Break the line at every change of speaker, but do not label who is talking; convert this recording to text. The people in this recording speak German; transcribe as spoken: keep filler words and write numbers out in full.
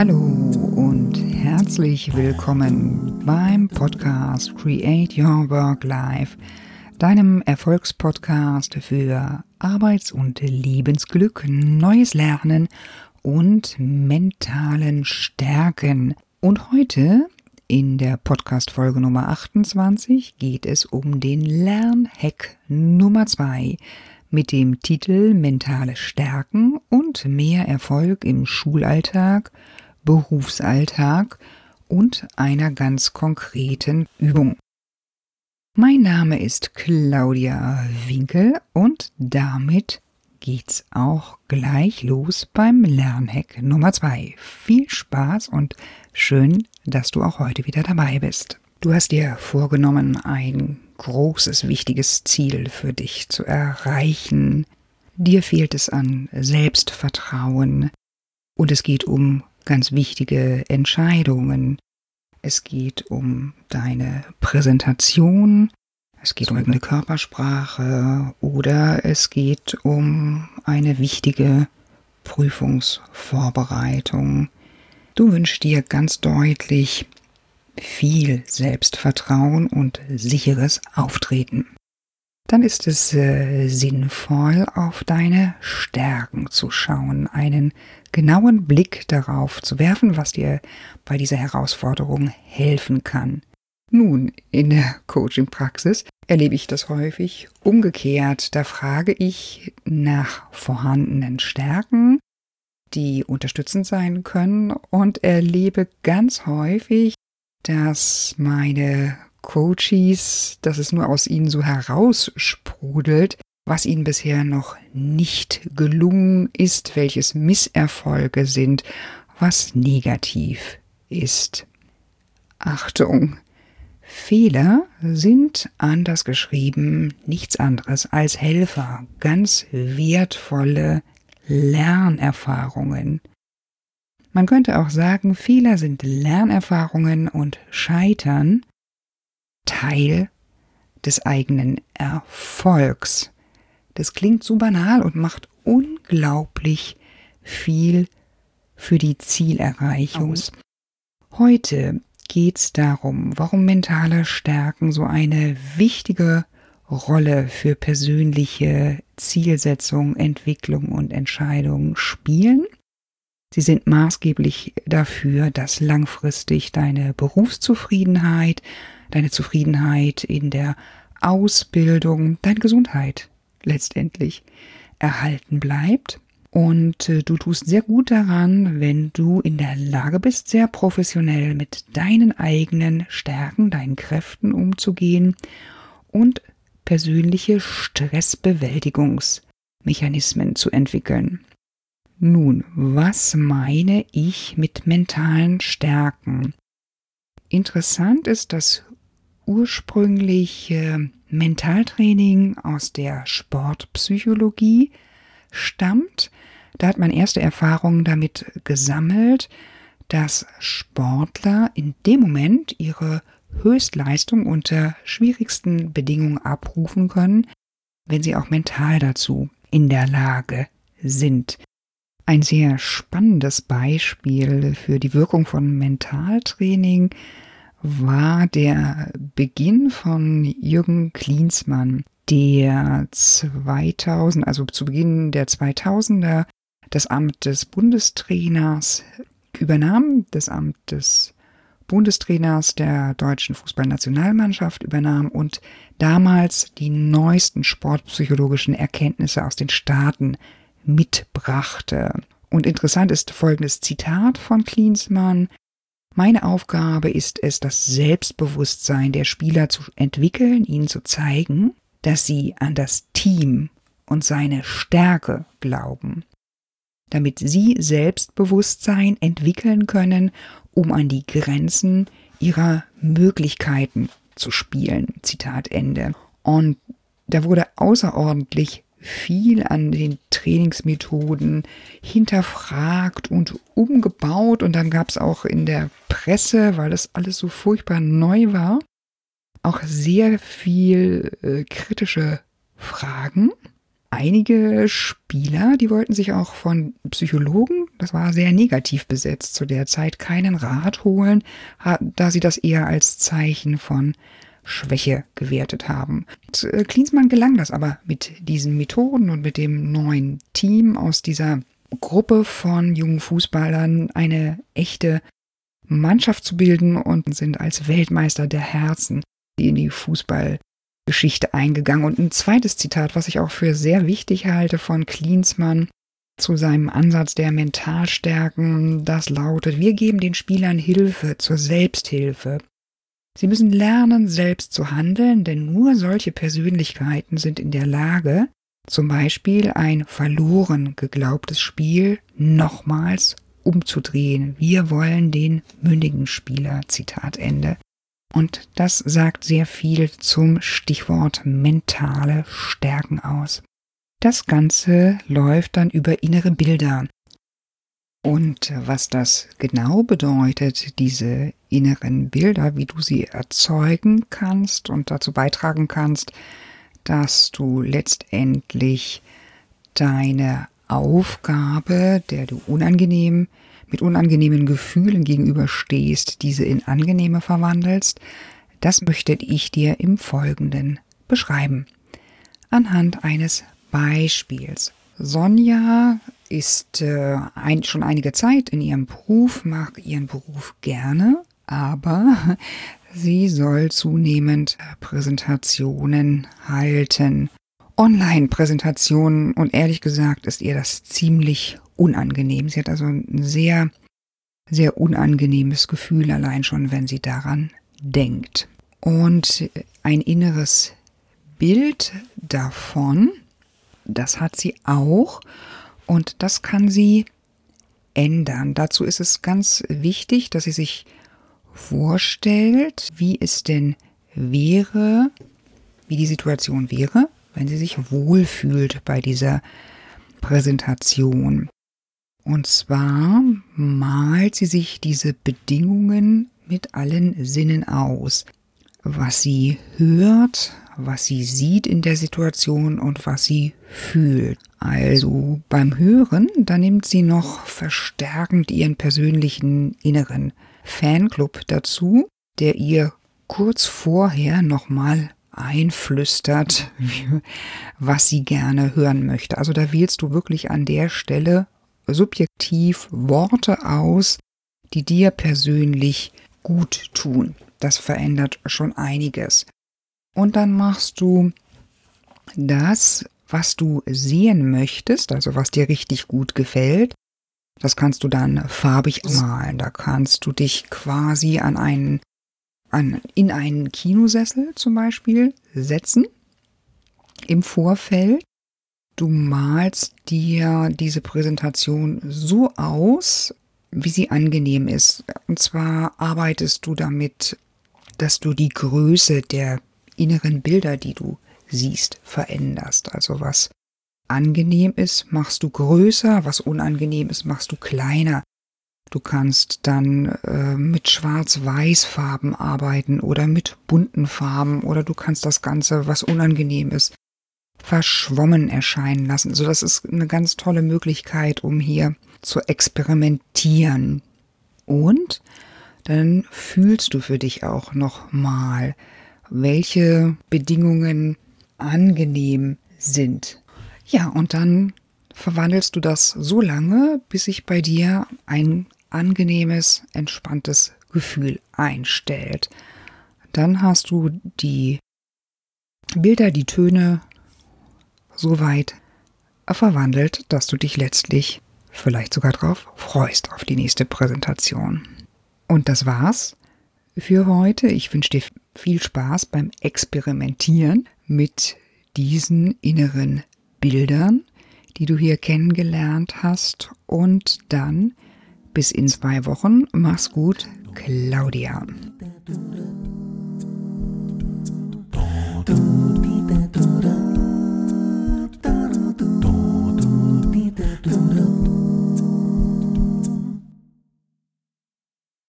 Hallo und herzlich willkommen beim Podcast Create Your Work Life, deinem Erfolgspodcast für Arbeits- und Lebensglück, neues Lernen und mentalen Stärken. Und heute in der Podcast-Folge Nummer achtundzwanzig geht es um den Lernhack Nummer zwei mit dem Titel Mentale Stärken und mehr Erfolg im Schulalltag, Berufsalltag und einer ganz konkreten Übung. Mein Name ist Claudia Winkel und damit geht's auch gleich los beim Lernhack Nummer zwei. Viel Spaß und schön, dass du auch heute wieder dabei bist. Du hast dir vorgenommen, ein großes, wichtiges Ziel für dich zu erreichen. Dir fehlt es an Selbstvertrauen und es geht um ganz wichtige Entscheidungen. Es geht um deine Präsentation, es geht um eine Körpersprache oder es geht um eine wichtige Prüfungsvorbereitung. Du wünschst dir ganz deutlich viel Selbstvertrauen und sicheres Auftreten. Dann ist es äh, sinnvoll, auf deine Stärken zu schauen, einen genauen Blick darauf zu werfen, was dir bei dieser Herausforderung helfen kann. Nun, in der Coaching-Praxis erlebe ich das häufig umgekehrt. Da frage ich nach vorhandenen Stärken, die unterstützend sein können, und erlebe ganz häufig, dass meine Coaches, dass es nur aus ihnen so heraussprudelt, was ihnen bisher noch nicht gelungen ist, welches Misserfolge sind, was negativ ist. Achtung! Fehler sind, anders geschrieben, nichts anderes als Helfer, ganz wertvolle Lernerfahrungen. Man könnte auch sagen, Fehler sind Lernerfahrungen und Scheitern Teil des eigenen Erfolgs. Das klingt so banal und macht unglaublich viel für die Zielerreichung. Heute geht es darum, warum mentale Stärken so eine wichtige Rolle für persönliche Zielsetzung, Entwicklung und Entscheidungen spielen. Sie sind maßgeblich dafür, dass langfristig deine Berufszufriedenheit, deine Zufriedenheit in der Ausbildung, deine Gesundheit letztendlich erhalten bleibt. Und äh, du tust sehr gut daran, wenn du in der Lage bist, sehr professionell mit deinen eigenen Stärken, deinen Kräften umzugehen und persönliche Stressbewältigungsmechanismen zu entwickeln. Nun, was meine ich mit mentalen Stärken? Interessant ist, dass ursprünglich äh, Mentaltraining aus der Sportpsychologie stammt. Da hat man erste Erfahrungen damit gesammelt, dass Sportler in dem Moment ihre Höchstleistung unter schwierigsten Bedingungen abrufen können, wenn sie auch mental dazu in der Lage sind. Ein sehr spannendes Beispiel für die Wirkung von Mentaltraining war der Beginn von Jürgen Klinsmann, der zweitausend, also zu Beginn der zweitausender, das Amt des Bundestrainers übernahm, das Amt des Bundestrainers der deutschen Fußballnationalmannschaft übernahm und damals die neuesten sportpsychologischen Erkenntnisse aus den Staaten mitbrachte. Und interessant ist folgendes Zitat von Klinsmann: Meine Aufgabe ist es, das Selbstbewusstsein der Spieler zu entwickeln, ihnen zu zeigen, dass sie an das Team und seine Stärke glauben, damit sie Selbstbewusstsein entwickeln können, um an die Grenzen ihrer Möglichkeiten zu spielen. Zitat Ende. Und da wurde außerordentlich viel an den Trainingsmethoden hinterfragt und umgebaut, und dann gab es auch in der Presse, weil das alles so furchtbar neu war, auch sehr viel äh, kritische Fragen. Einige Spieler, die wollten sich auch von Psychologen, das war sehr negativ besetzt zu der Zeit, keinen Rat holen, da sie das eher als Zeichen von Schwäche gewertet haben. Klinsmann gelang das aber mit diesen Methoden und mit dem neuen Team aus dieser Gruppe von jungen Fußballern eine echte Mannschaft zu bilden und sind als Weltmeister der Herzen in die Fußballgeschichte eingegangen. Und ein zweites Zitat, was ich auch für sehr wichtig halte von Klinsmann zu seinem Ansatz der Mentalstärken, das lautet: Wir geben den Spielern Hilfe zur Selbsthilfe. Sie müssen lernen, selbst zu handeln, denn nur solche Persönlichkeiten sind in der Lage, zum Beispiel ein verloren geglaubtes Spiel nochmals umzudrehen. Wir wollen den mündigen Spieler, Zitat Ende. Und das sagt sehr viel zum Stichwort mentale Stärken aus. Das Ganze läuft dann über innere Bilder. Und was das genau bedeutet, diese inneren Bilder, wie du sie erzeugen kannst und dazu beitragen kannst, dass du letztendlich deine Aufgabe, der du unangenehm, mit unangenehmen Gefühlen gegenüberstehst, diese in angenehme verwandelst, das möchte ich dir im Folgenden beschreiben. Anhand eines Beispiels. Sonja ist äh, ein, schon einige Zeit in ihrem Beruf, mag ihren Beruf gerne, aber sie soll zunehmend Präsentationen halten. Online-Präsentationen, und ehrlich gesagt ist ihr das ziemlich unangenehm. Sie hat also ein sehr, sehr unangenehmes Gefühl, allein schon, wenn sie daran denkt. Und ein inneres Bild davon, das hat sie auch, und das kann sie ändern. Dazu ist es ganz wichtig, dass sie sich vorstellt, wie es denn wäre, wie die Situation wäre, wenn sie sich wohlfühlt bei dieser Präsentation. Und zwar malt sie sich diese Bedingungen mit allen Sinnen aus. Was sie hört, was sie sieht in der Situation und was sie fühlt. Also beim Hören, da nimmt sie noch verstärkend ihren persönlichen inneren Fanclub dazu, der ihr kurz vorher nochmal einflüstert, was sie gerne hören möchte. Also da wählst du wirklich an der Stelle subjektiv Worte aus, die dir persönlich gut tun. Das verändert schon einiges. Und dann machst du das, was du sehen möchtest, also was dir richtig gut gefällt. Das kannst du dann farbig malen. Da kannst du dich quasi an einen, an, in einen Kinosessel zum Beispiel setzen im Vorfeld. Du malst dir diese Präsentation so aus, wie sie angenehm ist. Und zwar arbeitest du damit, dass du die Größe der inneren Bilder, die du siehst, veränderst. Also was angenehm ist, machst du größer, was unangenehm ist, machst du kleiner. Du kannst dann äh, mit Schwarz-Weiß-Farben arbeiten oder mit bunten Farben, oder du kannst das Ganze, was unangenehm ist, verschwommen erscheinen lassen. Also das ist eine ganz tolle Möglichkeit, um hier zu experimentieren. Und dann fühlst du für dich auch nochmal, welche Bedingungen angenehm sind. Ja, und dann verwandelst du das so lange, bis sich bei dir ein angenehmes, entspanntes Gefühl einstellt. Dann hast du die Bilder, die Töne so weit verwandelt, dass du dich letztlich vielleicht sogar drauf freust, auf die nächste Präsentation. Und das war's für heute. Ich wünsche dir viel Spaß beim Experimentieren mit diesen inneren Bildern, die du hier kennengelernt hast. Und dann bis in zwei Wochen. Mach's gut, Claudia.